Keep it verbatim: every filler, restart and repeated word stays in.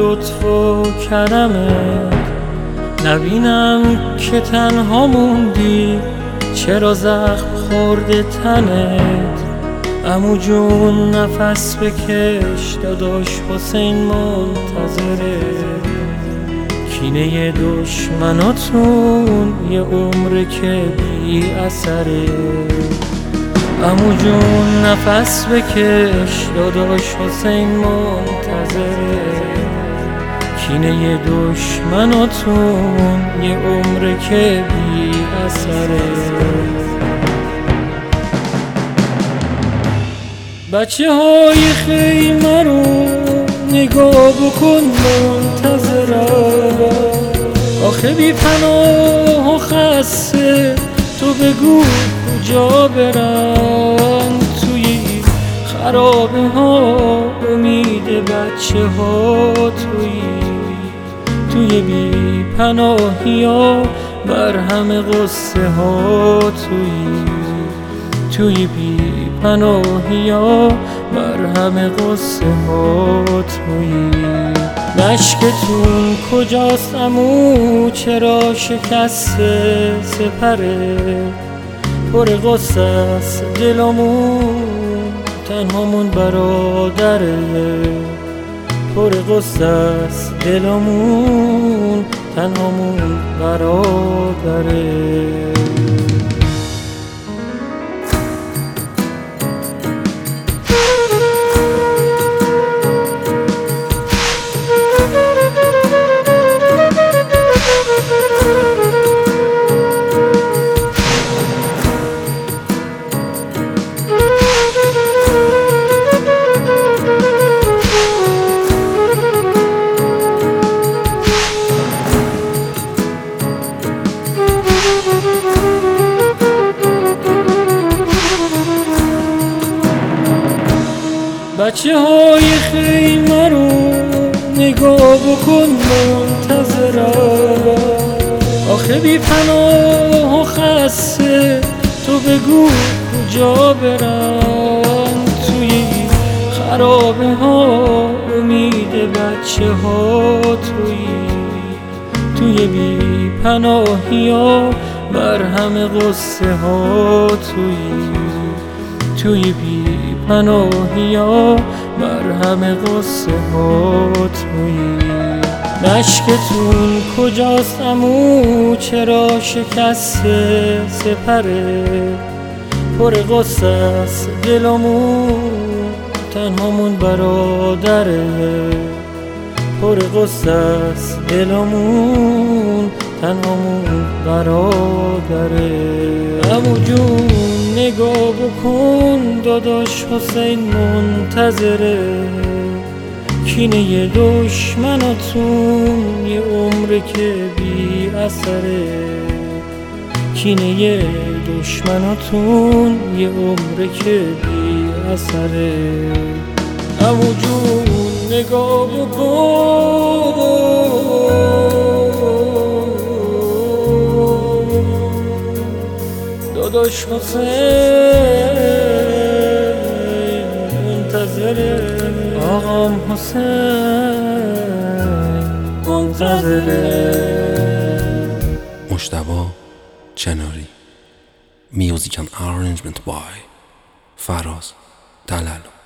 لطف و کرمت نبینم که تنها موندی، چرا زخم خورده تنت. عمو جون نفس بکش، داداش حسین منتظره. کینه دشمناتون یه عمره که بی اثره. عمو جون نفس بکش، داداش حسین منتظره. کینه دشمناتون یه عمره که بی اثره. بچه های خیمه رو نگاه بکن منتظرم. آخه بی پناه و خسته، تو بگو کجا برم. توی خرابه ها امید بچه ها توی توی بی پناهی ها مرهم قصه ها توی توی بی پناهی ها مرهم قصه ها توی. مشکتون کجاست عمو، چرا شکسته سپره. پر قصه است دلمون، تنهامون برادره. پر قصه است دلمون، تنهامون برادره. بچه های خیمه رو نگاه بکن منتظرم. آخه بی پناه و خسته، تو بگو کجا برم. توی خرابه ها امید بچه ها توی توی بی پناهی ها مرهم قصه ها توی توی بی پناهی ها مرهم قصه ها توی. مشکتون کجاست عمو، چرا شکسته سپره. پر قصه است دلمون، تنهامون برادره. پر قصه است دلمون، تنهامون برادره. عمو جون نگاه بکن، داداش حسین منتظره. کینه دشمناتون یه عمره که بی اثره. کینه دشمناتون یه عمره که بی اثره. عمو جون نگاه بکن، داداش حسین منتظره. آقام حسین منتظره. مجتبی چناری. Music and arrangement by فراز دلال.